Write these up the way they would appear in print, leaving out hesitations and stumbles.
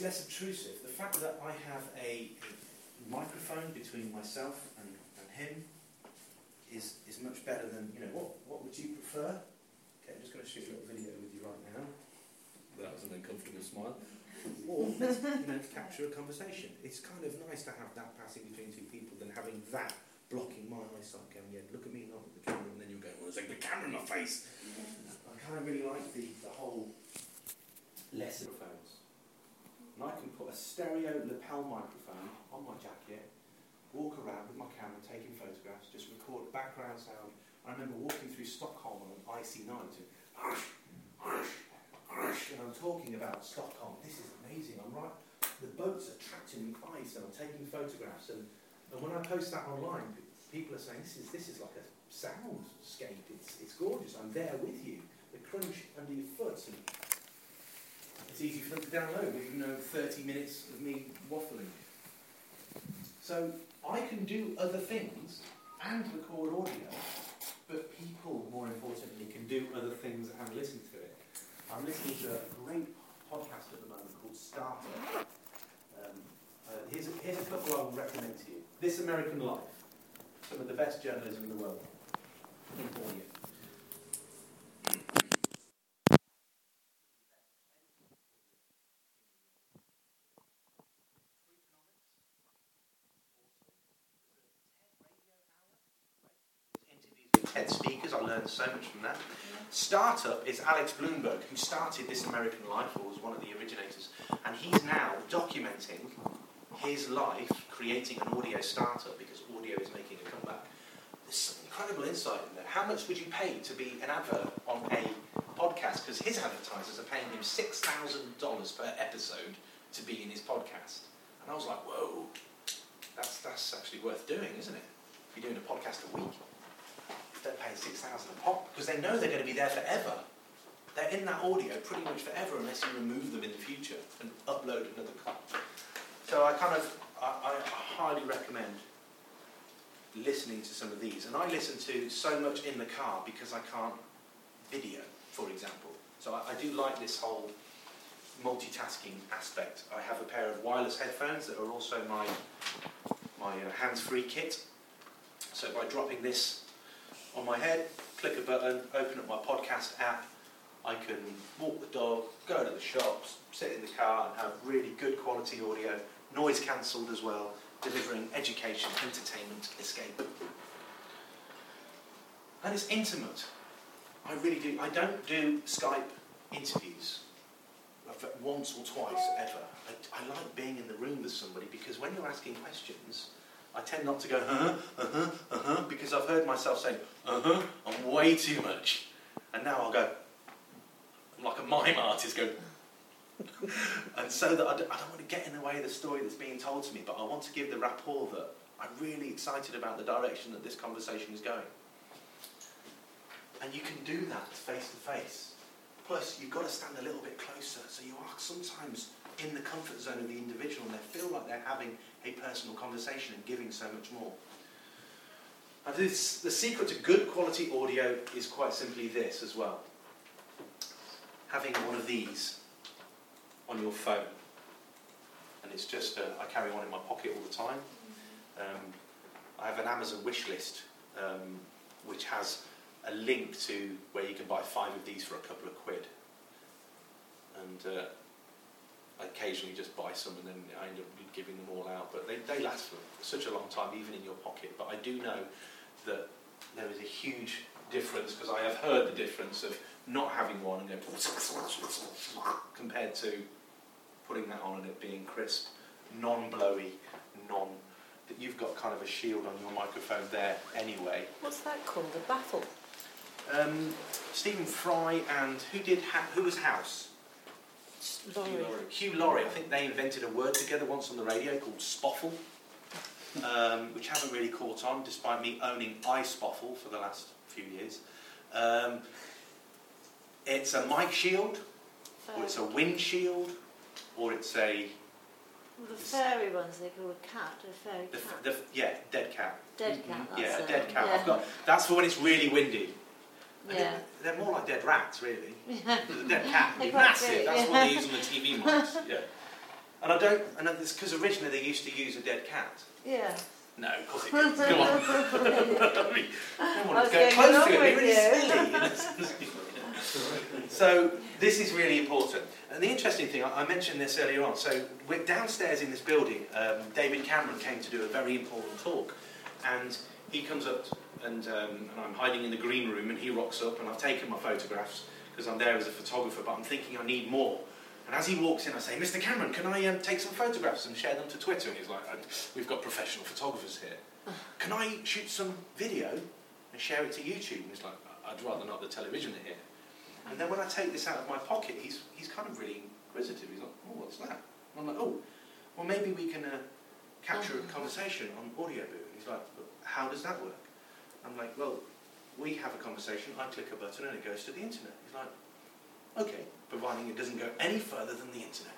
less obtrusive. The fact that I have a microphone between myself and him is much better than, what would you prefer? Okay, I'm just going to shoot a little video with you right now. That was an uncomfortable smile. Or let's capture a conversation. It's kind of nice to have that passing between two people than having that blocking my eyesight going, look at me, not at the camera, and then you're going, well, there's like the camera in my face. I kind of really like the whole lesson of phones. And I can put a stereo lapel microphone on my jacket, walk around with my camera taking photographs, just record background sound. I remember walking through Stockholm on an icy night and I'm talking about Stockholm. This is amazing. The boat's attracting me ice and I'm taking photographs. And when I post that online, people are saying, this is like a soundscape. It's gorgeous. I'm there with you. The crunch under your foot. And it's easy for them to download, even though 30 minutes of me waffling. So I can do other things and record audio, but people, more importantly, can do other things and listen to it. I'm listening to a great podcast at the moment called Startup. Here's a couple I will recommend to you. This American Life. Some of the best journalism in the world. In audio. TED speakers, I learned so much from that. Startup is Alex Blumberg, who started This American Life, or was one of the originators, and he's now documenting his life creating an audio startup because audio is making a comeback. There's some incredible insight in there. How much would you pay to be an advert on a podcast? Because his advertisers are paying him $6,000 per episode to be in his podcast. And I was like, whoa, that's actually worth doing, isn't it? If you're doing a podcast a week. They're paying $6,000 a pop because they know they're going to be there forever. They're in that audio pretty much forever unless you remove them in the future and upload another cut. So I highly recommend listening to some of these. And I listen to so much in the car because I can't video, for example. So I do like this whole multitasking aspect. I have a pair of wireless headphones that are also my hands-free kit. So by dropping this on my head, click a button, open up my podcast app, I can walk the dog, go to the shops, sit in the car and have really good quality audio, noise cancelled as well, delivering education, entertainment, escape. And it's intimate. I really do. I don't do Skype interviews once or twice ever. I like being in the room with somebody because when you're asking questions, I tend not to go, because I've heard myself saying, on way too much. And now I'll go, I'm like a mime artist, go, and so that I don't want to get in the way of the story that's being told to me, but I want to give the rapport that I'm really excited about the direction that this conversation is going. And you can do that face to face. Plus, you've got to stand a little bit closer, so you are sometimes in the comfort zone of the individual and they feel like they're having a personal conversation and giving so much more. And the secret to good quality audio is quite simply this as well. Having one of these on your phone. And it's just, I carry one in my pocket all the time. I have an Amazon wish list which has a link to where you can buy 5 of these for a couple of quid. And I occasionally just buy some and then I end up giving them all out. But they last for such a long time, even in your pocket. But I do know that there is a huge difference, because I have heard the difference of not having one and going compared to putting that on and it being crisp, non-blowy, that you've got kind of a shield on your microphone there anyway. What's that called? The baffle? Stephen Fry and who was House? Hugh Laurie. I think they invented a word together once on the radio called spoffle, which hasn't really caught on, despite me owning iSpoffle for the last few years. It's a mic shield, or it's a wind shield, or it's a... Well, the fairy ones they call a cat, a fairy cat. Dead cat. Dead cat, that's yeah, it. A dead cat. Yeah. That's for when it's really windy. Yeah. They're more like dead rats, really. Yeah. The dead cat would be They're quite massive. big, That's what they use on the TV mics. Yeah. And it's because originally they used to use a dead cat. Yeah. No, of course it didn't. Come on. I mean, I don't want to go close to it. It's really silly. So this is really important. And the interesting thing, I mentioned this earlier on. So we're downstairs in this building. David Cameron came to do a very important talk, and he comes up, and I'm hiding in the green room, and he rocks up, and I've taken my photographs because I'm there as a photographer, but I'm thinking I need more. And as he walks in, I say, Mr. Cameron, can I take some photographs and share them to Twitter? And he's like, we've got professional photographers here. Can I shoot some video and share it to YouTube? And he's like, I'd rather not, the television are here. And then when I take this out of my pocket, he's kind of really inquisitive. He's like, oh, what's that? And I'm like, oh, well, maybe we can capture a conversation on Audio Boo. And he's like, how does that work? I'm like, well, we have a conversation, I click a button and it goes to the internet. He's like, okay, providing it doesn't go any further than the internet.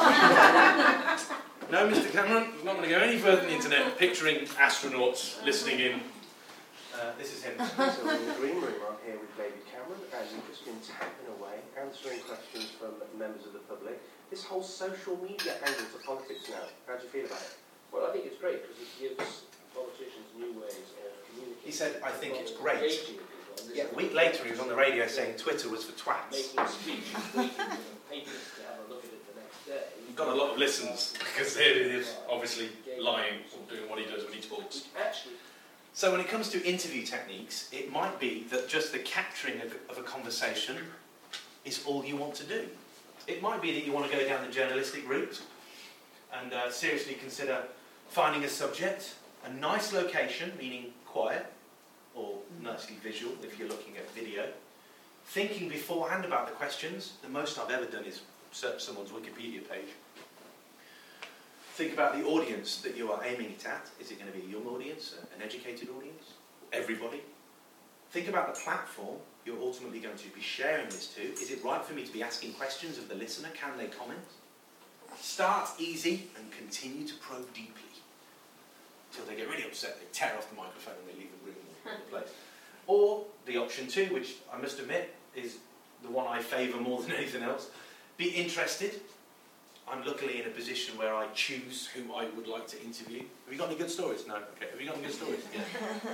No, Mr. Cameron, it's not going to go any further than the internet. Picturing astronauts listening in. This is him. So we're in the green room. I'm here with David Cameron, and you've just been tapping away, answering questions from members of the public. This whole social media angle to politics now, how do you feel about it? Well, I think it's great because it gives politicians new ways of communicating. He said, I think it's great. Yeah, a week later he was on the radio saying Twitter was for twats. Making a speech, waiting for the papers to have a look at it the next day. You've got a lot of listens because here he is, obviously lying or doing what he does when he talks. So when it comes to interview techniques, it might be that just the capturing of a conversation is all you want to do. It might be that you want to go down the journalistic route and seriously consider finding a subject, a nice location, meaning quiet, or nicely visual if you're looking at video. Thinking beforehand about the questions. The most I've ever done is search someone's Wikipedia page. Think about the audience that you are aiming it at. Is it going to be a young audience, an educated audience, everybody? Think about the platform you're ultimately going to be sharing this to. Is it right for me to be asking questions of the listener? Can they comment? Start easy and continue to probe deeply. Until they get really upset, they tear off the microphone and they leave the room or the place. Or the option 2, which I must admit is the one I favour more than anything else. Be interested. I'm luckily in a position where I choose who I would like to interview. Have you got any good stories? No? Okay. Have you got any good stories? Yeah.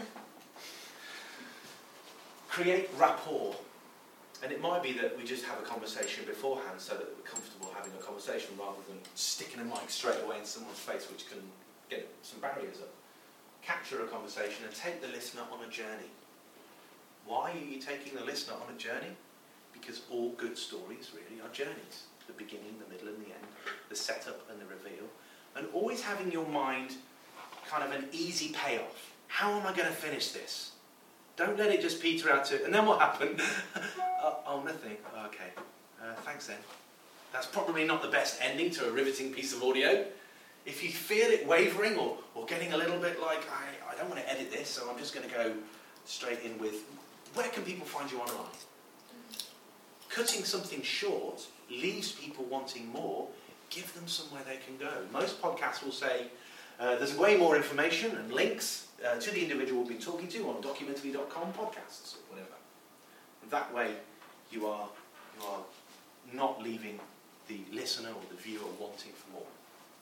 Create rapport. And it might be that we just have a conversation beforehand so that we're comfortable having a conversation rather than sticking a mic straight away in someone's face, which can get some barriers up. Capture a conversation and take the listener on a journey. Why are you taking the listener on a journey? Because all good stories really are journeys. The beginning, the middle and the end, the setup and the reveal. And always having your mind kind of an easy payoff. How am I going to finish this? Don't let it just peter out to, and then what happened? Oh, nothing. Oh, okay. Thanks then. That's probably not the best ending to a riveting piece of audio. If you feel it wavering or getting a little bit like, I don't want to edit this, so I'm just going to go straight in with, where can people find you online? Cutting something short leaves people wanting more. Give them somewhere they can go. Most podcasts will say, there's way more information and links to the individual we've been talking to on documentary.com podcasts or whatever. That way you are not leaving the listener or the viewer wanting for more.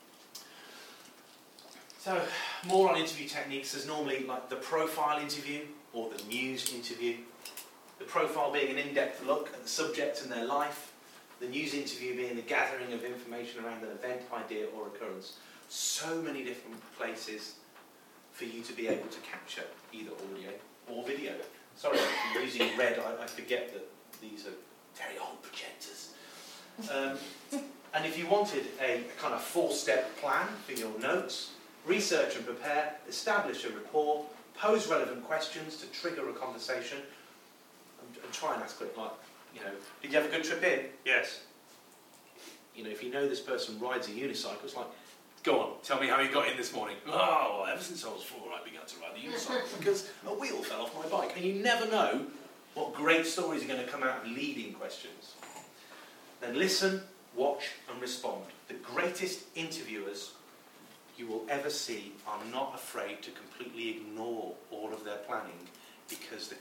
So, more on interview techniques. There's normally like the profile interview or the news interview. The profile being an in-depth look at the subject and their life. The news interview being the gathering of information around an event, idea or occurrence. So many different places for you to be able to capture either audio or video. Sorry, I'm using red. I forget that these are very old projectors. And if you wanted a kind of 4-step plan for your notes, research and prepare, establish a rapport, pose relevant questions to trigger a conversation, and try and ask it like, did you have a good trip in? Yes. If you know this person rides a unicycle, it's like, go on, tell me how you got in this morning. Oh, well, ever since I was 4, I began to ride the unicycle because a wheel fell off my bike. And you never know what great stories are going to come out of leading questions. Then listen, watch and respond. The greatest interviewers you will ever see are not afraid to completely ignore all of their planning because the